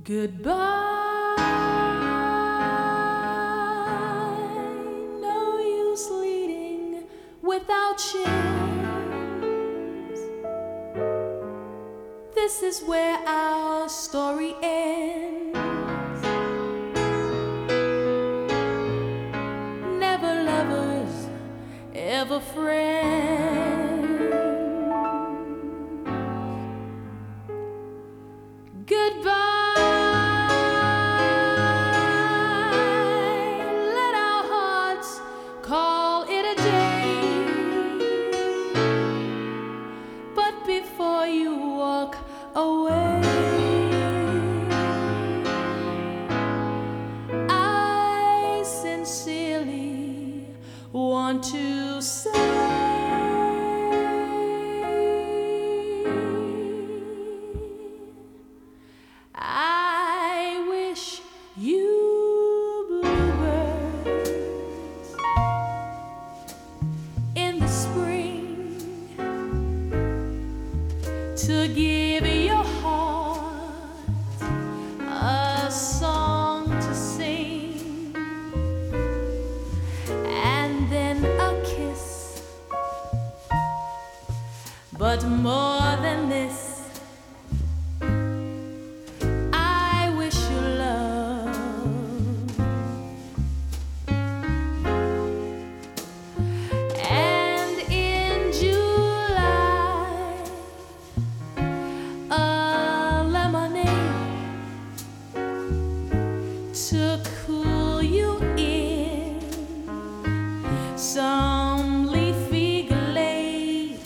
Goodbye, no use leading without ships. This is where our story ends. Never lovers, ever friends. Goodbye. Call it a day, but before you walk away, I sincerely want to say I wish you to give your heart a song to sing, and then a kiss. But more than this, I wish you love. And in July, a lemonade to cool you in, some leafy glade.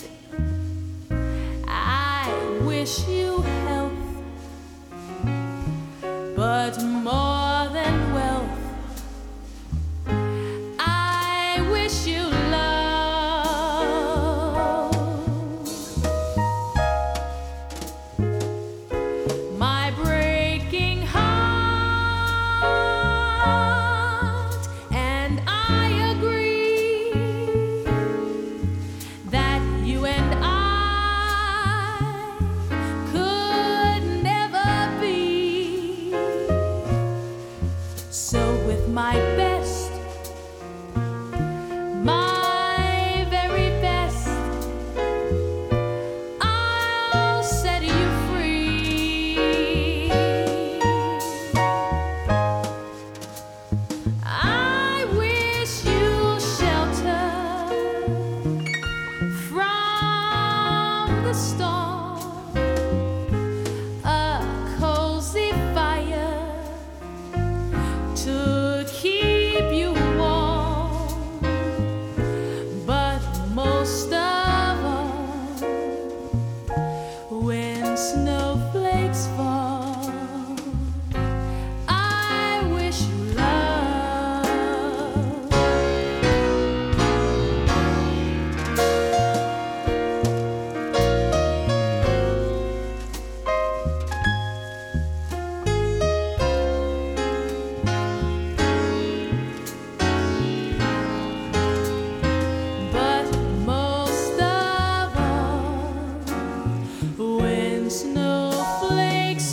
I wish you health, but more than wealth, I wish you love. My breaking heart and I agree that you and I could never be. So with my best, my very best, I'll set you free. I wish you shelter from the storm, a cozy fire to keep you warm, but most of all, when snowflakes fall, I wish you love. But most of all, when snowflakes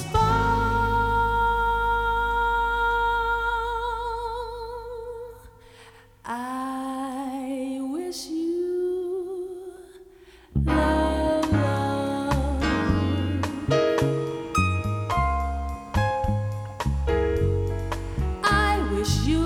fall, I wish you love, love. I wish you